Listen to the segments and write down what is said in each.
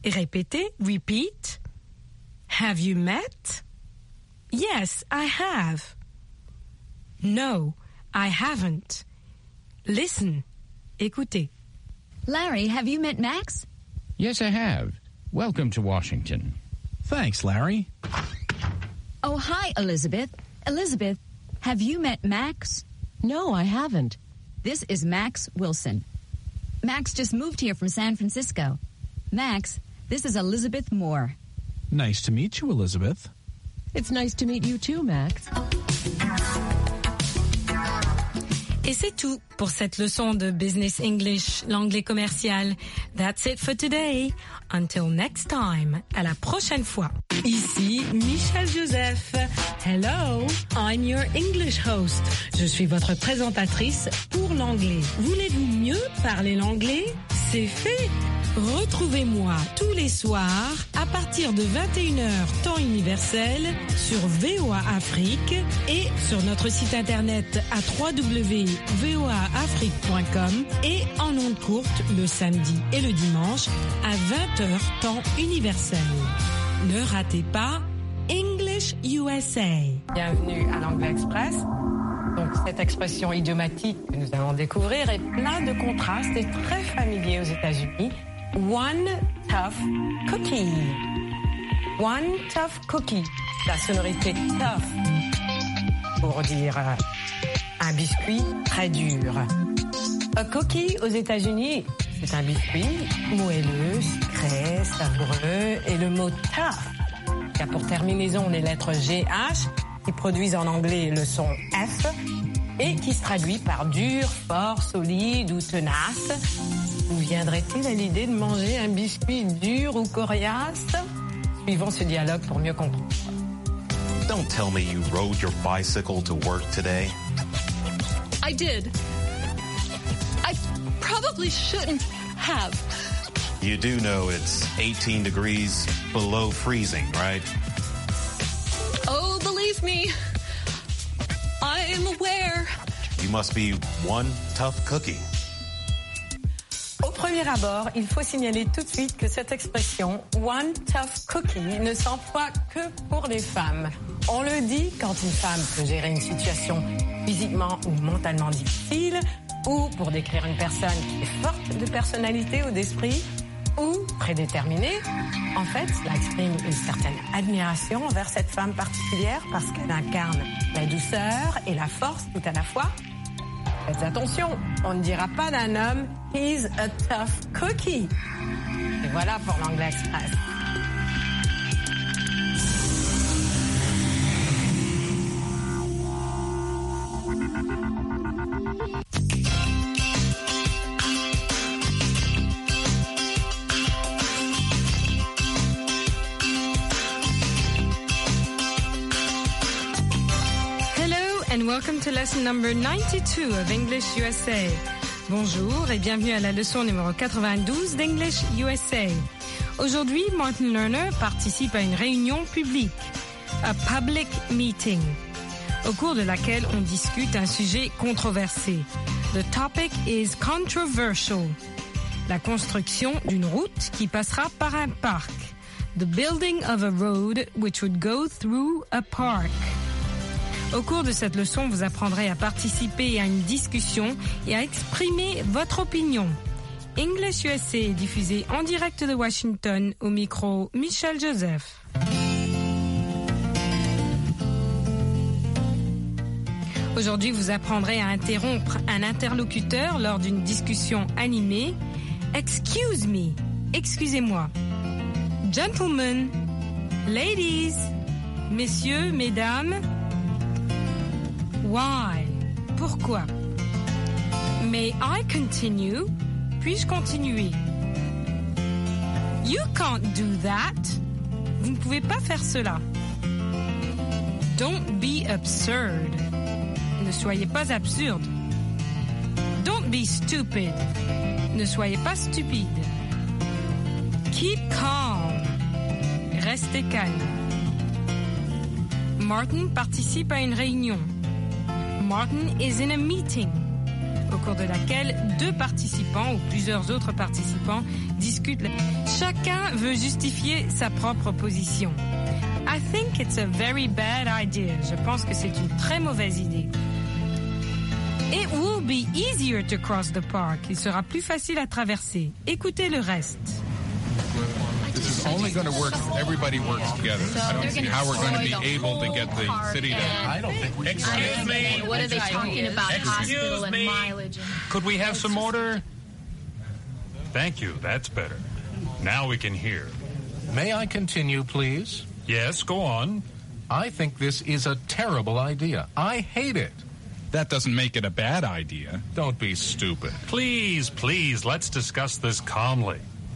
Et répétez, repeat. Have you met? Yes, I have. No, I haven't. Listen. Écoutez. Larry, have you met Max? Yes, I have. Welcome to Washington. Thanks, Larry. Oh, hi, Elizabeth. Elizabeth, have you met Max? No, I haven't. This is Max Wilson. Max just moved here from San Francisco. Max, this is Elizabeth Moore. Nice to meet you, Elizabeth. It's nice to meet you too, Max. Et c'est tout pour cette leçon de Business English, l'anglais commercial. That's it for today. Until next time. À la prochaine fois. Ici Michel Joseph. Hello, I'm your English host. Je suis votre présentatrice pour l'anglais. Voulez-vous mieux parler l'anglais? C'est fait. Retrouvez-moi tous les soirs à partir de 21h temps universel sur VOA Afrique et sur notre site internet à www.voaafrique.com et en ondes courtes le samedi et le dimanche à 20h temps universel. Ne ratez pas English USA. Bienvenue à l'Anglais Express. Donc cette expression idiomatique que nous allons découvrir est plein de contrastes et très familier aux États-Unis. One tough cookie. One tough cookie. La sonorité tough pour dire un biscuit très dur. A cookie aux États-Unis, c'est un biscuit moelleux, sucré, savoureux et le mot tough qui a pour terminaison les lettres GH qui produisent en anglais le son F et qui se traduit par dur, fort, solide ou tenace. Vous viendrait-il à l'idée de manger un biscuit dur ou coriace? Suivons ce dialogue pour mieux comprendre. Don't tell me you rode your bicycle to work today. I did. I probably shouldn't have. You do know it's 18 degrees below freezing, right? Oh, believe me, I am aware. You must be one tough cookie. Au premier abord, il faut signaler tout de suite que cette expression « one tough cookie » ne s'emploie que pour les femmes. On le dit quand une femme peut gérer une situation physiquement ou mentalement difficile, ou pour décrire une personne qui est forte de personnalité ou d'esprit, ou prédéterminée. En fait, cela exprime une certaine admiration envers cette femme particulière parce qu'elle incarne la douceur et la force tout à la fois. Faites attention, on ne dira pas d'un homme « he's a tough cookie ». Et voilà pour l'Anglais Express. And welcome to lesson number 92 of English USA. Bonjour et bienvenue à la leçon numéro 92 d'English USA. Aujourd'hui, Martin Lerner participe à une réunion publique, a public meeting, au cours de laquelle on discute un sujet controversé. The topic is controversial. La construction d'une route qui passera par un parc. The building of a road which would go through a park. Au cours de cette leçon, vous apprendrez à participer à une discussion et à exprimer votre opinion. English USA est diffusé en direct de Washington au micro Michel Joseph. Aujourd'hui, vous apprendrez à interrompre un interlocuteur lors d'une discussion animée. Excuse me, excusez-moi. Gentlemen, ladies, messieurs, mesdames. Why? Pourquoi? May I continue? Puis-je continuer? You can't do that. Vous ne pouvez pas faire cela. Don't be absurd. Ne soyez pas absurde. Don't be stupid. Ne soyez pas stupide. Keep calm. Restez calme. Martin participe à une réunion. Martin is in a meeting, au cours de laquelle deux participants ou plusieurs autres participants discutent. Chacun veut justifier sa propre position. I think it's a very bad idea. Je pense que c'est une très mauvaise idée. It will be easier to cross the park. Il sera plus facile à traverser. Écoutez le reste. This is only going to work if everybody works together. I don't see how we're going to be able to get the city to... I don't think we Excuse me. What are they talking about? Hospital and mileage. Could we have some order? Thank you. That's better. Now we can hear. May I continue, please? Yes, go on. I think this is a terrible idea. I hate it. That doesn't make it a bad idea. Don't be stupid. Please, let's discuss this calmly.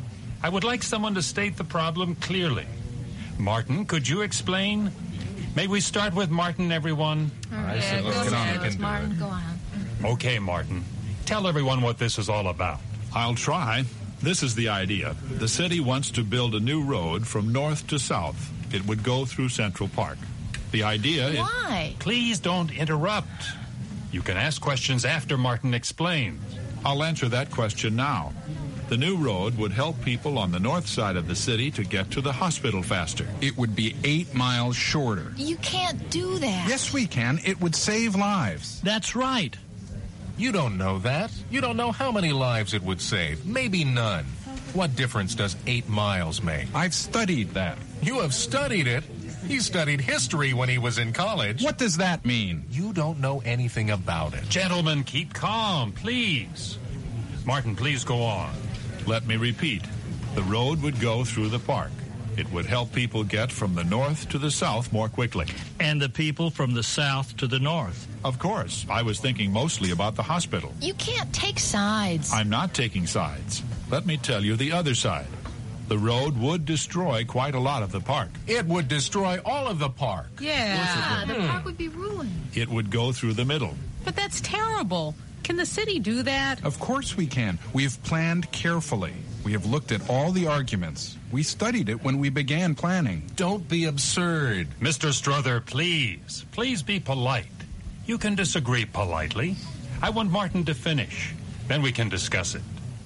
I would like someone to state the problem clearly. Martin, could you explain? May we start with Martin, everyone? I said let's get on. Let's Martin, go on. Okay, Martin. Tell everyone what this is all about. I'll try. This is the idea. The city wants to build a new road from north to south. It would go through Central Park. The idea is... Why? Please don't interrupt. You can ask questions after Martin explains. I'll answer that question now. The new road would help people on the north side of the city to get to the hospital faster. It would be 8 miles shorter. You can't do that. Yes, we can. It would save lives. That's right. You don't know that. You don't know how many lives it would save. Maybe none. What difference does 8 miles make? I've studied that. You have studied it? He studied history when he was in college. What does that mean? You don't know anything about it. Gentlemen, keep calm, please. Martin, please go on. Let me repeat. The road would go through the park. It would help people get from the north to the south more quickly. And the people from the south to the north. Of course. I was thinking mostly about the hospital. You can't take sides. I'm not taking sides. Let me tell you the other side. The road would destroy quite a lot of the park. It would destroy all of the park. Yeah. The park would be ruined. It would go through the middle. But that's terrible. Can the city do that? Of course we can. We have planned carefully. We have looked at all the arguments. We studied it when we began planning. Don't be absurd. Mr. Strother, please. Please be polite. You can disagree politely. I want Martin to finish. Then we can discuss it.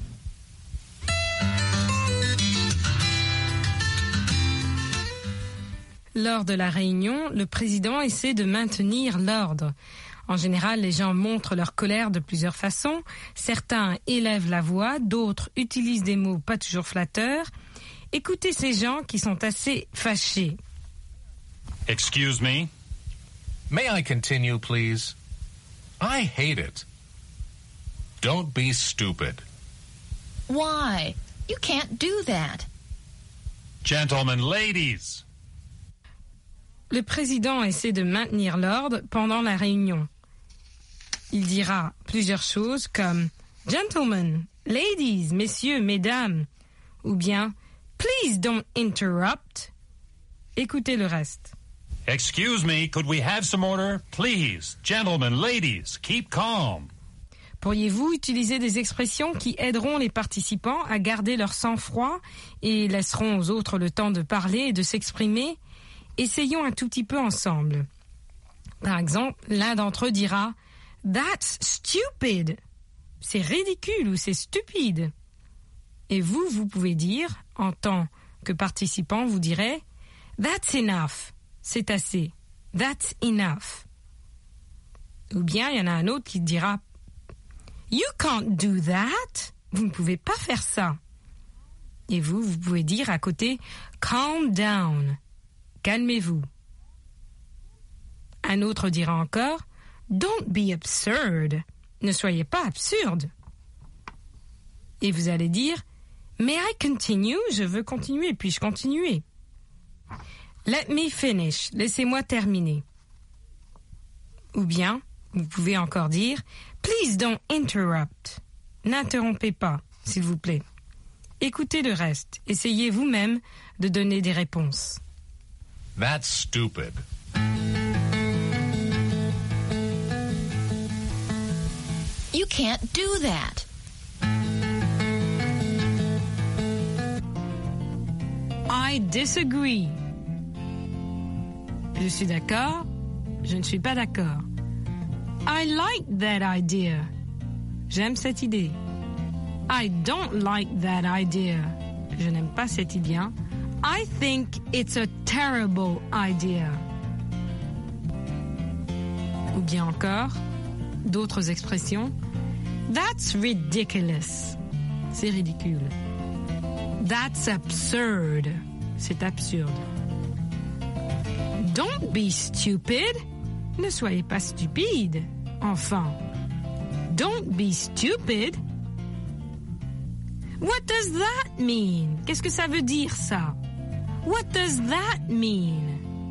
Lors de la réunion, le président essaie de maintenir l'ordre. En général, les gens montrent leur colère de plusieurs façons. Certains élèvent la voix, d'autres utilisent des mots pas toujours flatteurs. Écoutez ces gens qui sont assez fâchés. Excuse me? May I continue, please? I hate it. Don't be stupid. Why? You can't do that. Gentlemen, ladies. Le président essaie de maintenir l'ordre pendant la réunion. Il dira plusieurs choses comme « Gentlemen, ladies, messieurs, mesdames » ou bien « Please don't interrupt ». Écoutez le reste. Excuse me, could we have some order? Please, gentlemen, ladies, keep calm. Pourriez-vous utiliser des expressions qui aideront les participants à garder leur sang-froid et laisseront aux autres le temps de parler et de s'exprimer ? Essayons un tout petit peu ensemble. Par exemple, l'un d'entre eux dira « That's stupid !» C'est ridicule ou c'est stupide. Et vous pouvez dire, en tant que participant, vous direz « That's enough !» C'est assez. « That's enough !» Ou bien, il y en a un autre qui dira « You can't do that !» Vous ne pouvez pas faire ça. Et vous pouvez dire à côté « Calm down !» Calmez-vous. Un autre dira encore « Don't be absurd !» Ne soyez pas absurde. Et vous allez dire « May I continue ?» Je veux continuer, puis-je continuer ? Let me finish. Laissez-moi terminer. Ou bien, vous pouvez encore dire « Please don't interrupt !» N'interrompez pas, s'il vous plaît. Écoutez le reste. Essayez vous-même de donner des réponses. That's stupid. You can't do that. I disagree. Je suis d'accord. Je ne suis pas d'accord. I like that idea. J'aime cette idée. I don't like that idea. Je n'aime pas cette idée. Hein? I think it's a terrible idea. Ou bien encore, d'autres expressions. That's ridiculous. C'est ridicule. That's absurd. C'est absurde. Don't be stupid. Ne soyez pas stupide. Enfin. Don't be stupid. What does that mean? Qu'est-ce que ça veut dire, ça? What does that mean?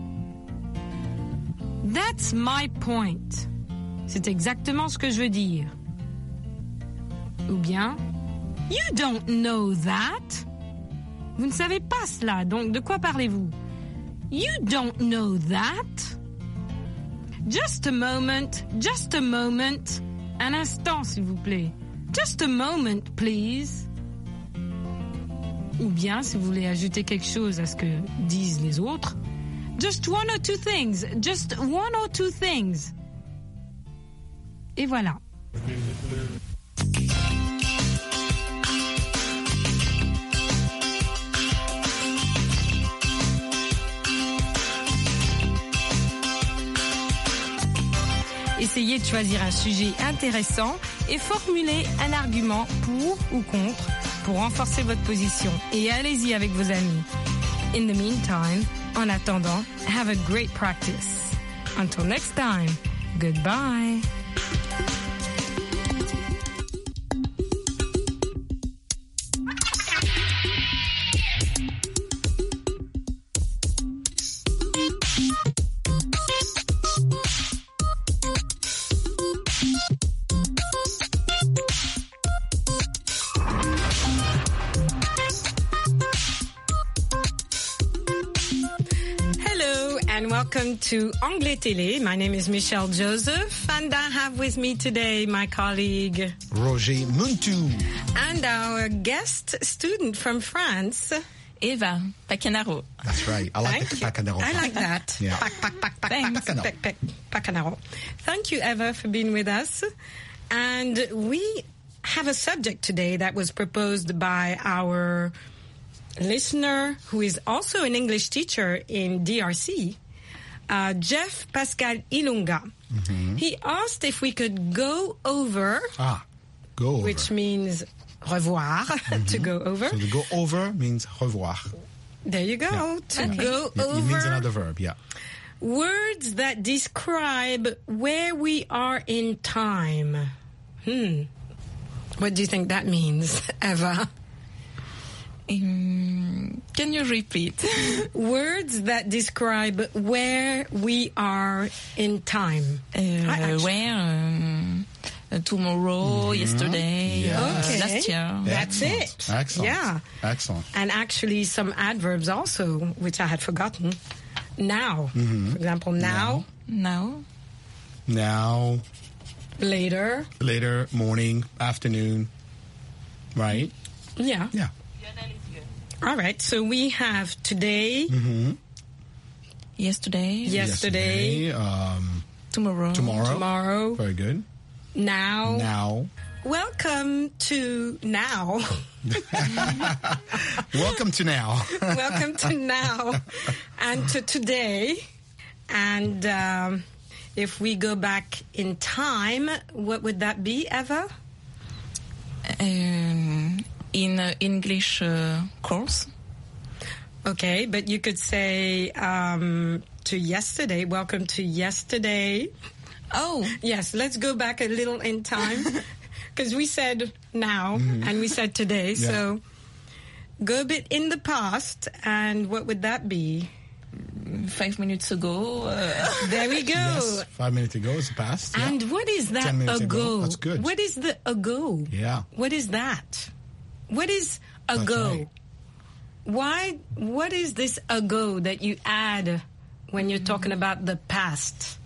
That's my point. C'est exactement ce que je veux dire. Ou bien, you don't know that. Vous ne savez pas cela, donc de quoi parlez-vous? You don't know that. Just a moment, just a moment. Un instant, s'il vous plaît. Just a moment, please. Ou bien, si vous voulez ajouter quelque chose à ce que disent les autres, just one or two things. Just one or two things. Et voilà. Essayez de choisir un sujet intéressant et formulez un argument pour ou contre pour renforcer votre position. Et allez-y avec vos amis. In the meantime, en attendant, have a great practice. Until next time, goodbye. Welcome to Anglais Télé. My name is Michelle Joseph, and I have with me today my colleague Roger Muntu, and our guest student from France, Eva Pacanaro. That's right. I like the Pacanaro. I like that. Yeah. Pacanaro. Thank you, Eva, for being with us. And we have a subject today that was proposed by our listener, who is also an English teacher in DRC. Jeff Pascal Ilunga. Mm-hmm. He asked if we could go over. Go over. Which means revoir, to go over. So to go over means revoir. There you go. Yeah. To go over. It means another verb, yeah. Words that describe where we are in time. What do you think that means, Eva? Can you repeat? Words that describe where we are in time. Where? Tomorrow, yesterday, last year. That's it. Excellent. Yeah. Excellent. And actually some adverbs also, which I had forgotten. Now. For example, now. Now. Later. Later, morning, afternoon. Right? Yeah. Yeah. All right, so we have today, yesterday, tomorrow. Very good. Now. Welcome to now. Welcome to now. Welcome to now and to today. And if we go back in time, what would that be, Eva? In English course. Okay, but you could say to yesterday. Welcome to yesterday. Oh. Yes, let's go back a little in time. Because we said now and we said today. Yeah. So go a bit in the past. And what would that be? 5 minutes ago. There we go. Yes, 5 minutes ago is the past. Yeah. And what is that ago? That's good. What is the ago? Yeah. What is that? What is ago? Right. What is this ago that you add when you're talking about the past?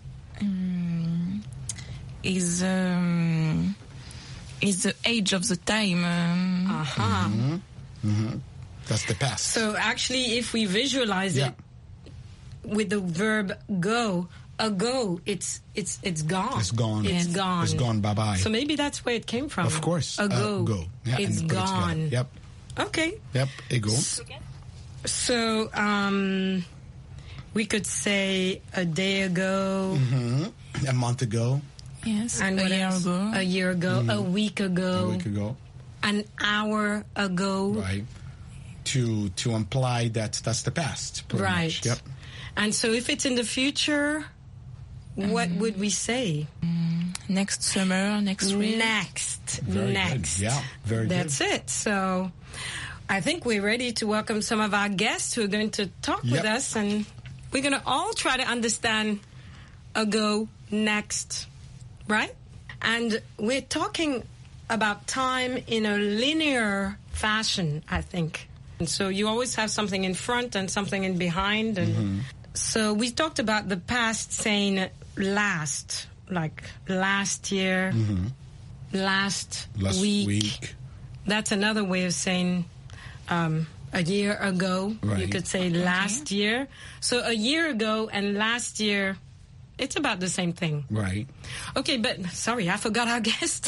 Is the age of the time. That's the past. So actually, if we visualize it with the verb go, ago, it's gone. It's gone. It's gone. It's gone. Bye-bye. So maybe that's where it came from. Of course. Ago. Go. Yeah, it's and put it gone. together. Yep. Okay. Yep. Ago. So we could say a day ago. A month ago. Yes. And a year ago. A year ago. A week ago. A week ago. An hour ago. Right. To imply that that's the past. Right. Much. Yep. And so if it's in the future, what would we say? Next summer, next week. Next. Very good. Yeah, very That's good. it. So I think we're ready to welcome some of our guests who are going to talk with us, and we're going to all try to understand ago, next, right? And we're talking about time in a linear fashion, I think. And so you always have something in front and something in behind. And so we talked about the past saying last, like last year, last week. That's another way of saying a year ago. Right. You could say last year. So a year ago and last year, it's about the same thing. Right. Okay, but sorry, I forgot our guest.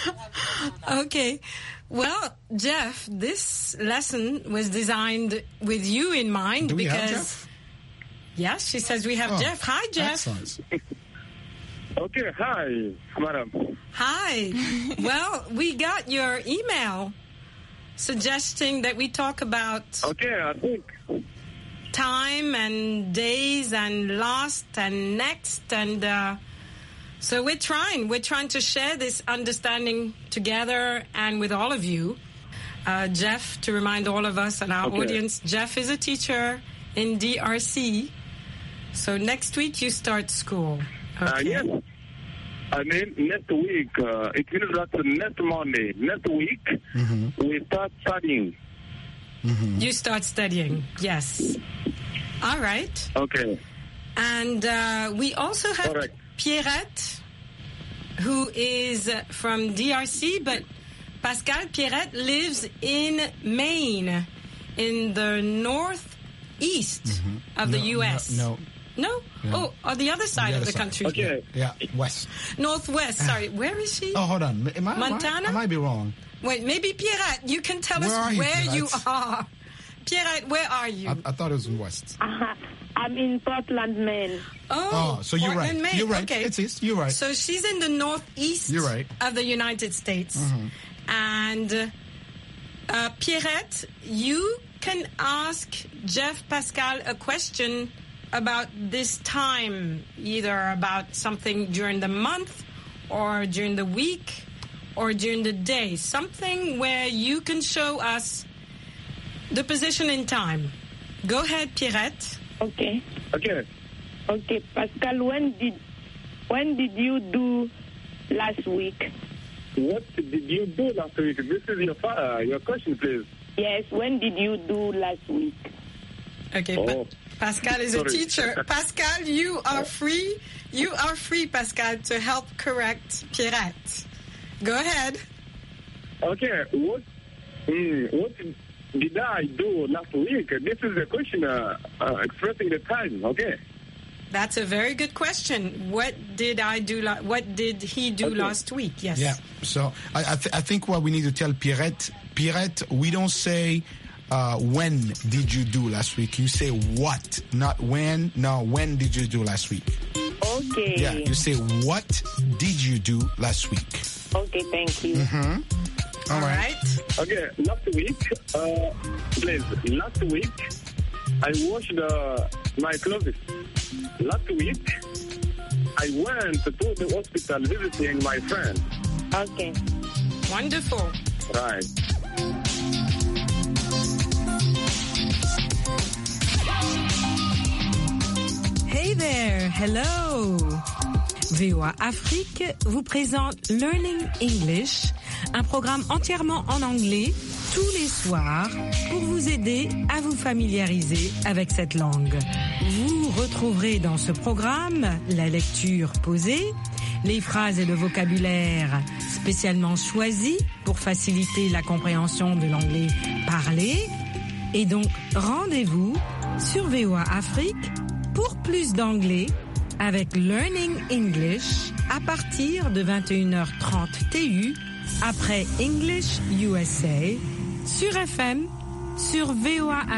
Okay. Well, Jeff, this lesson was designed with you in mind. Do we because have Jeff? Yes, she says we have Jeff. Hi, Jeff. Excellent. Okay, hi, madam. Hi. Well, we got your email suggesting that we talk about I think time and days and lost and next, and so we're trying to share this understanding together and with all of you. Jeff, to remind all of us and our audience, Jeff is a teacher in DRC. So next week you start school. Okay. Yes. I mean, next week, it means that next Monday, next week, we start studying. You start studying, yes. All right. Okay. And we also have Pierrette, who is from DRC, but Pascal Pierrette lives in Maine, in the northeast of the U.S. No. Oh, on the other side of the country. Okay. Yeah, west. Northwest, sorry. Where is she? Oh, hold on. Montana? I might be wrong. Wait, maybe Pierrette, you can tell us where you are. Pierrette, where are you? I thought it was in west. I'm in Portland, Maine. Oh, so you're Portland, right. Maine. You're right. Okay. It's east. You're right. So she's in the northeast of the United States. And Pierrette, you can ask Jeff Pascal a question about this time, either about something during the month or during the week or during the day, something where you can show us the position in time. Go ahead, Pierrette. Okay. Okay. Okay, Pascal, when did you do last week? What did you do last week? This is your question, please. Yes, when did you do last week? Okay, Pascal is a teacher. Pascal, you are free. You are free, Pascal, to help correct Pierrette. Go ahead. Okay, what did I do last week? This is the question expressing the time, okay? That's a very good question. What did I do? What did he do last week? Yes. Yeah. So I think what we need to tell Pierrette, we don't say when did you do last week. You say what, not when. No, when did you do last week? Okay. Yeah. You say what did you do last week? Okay. Thank you. All right. Okay. Last week, please. Last week, I washed my clothes. Last week, I went to the hospital visiting my friend. Okay. Wonderful. Right. Hey there, hello. VOA Afrique vous présente Learning English, un programme entièrement en anglais tous les soirs pour vous aider à vous familiariser avec cette langue. Vous retrouverez dans ce programme la lecture posée, les phrases et le vocabulaire spécialement choisis pour faciliter la compréhension de l'anglais parlé. Et donc, rendez-vous sur VOA Afrique pour plus d'anglais avec Learning English à partir de 21h30 TU après English USA sur FM, sur VOA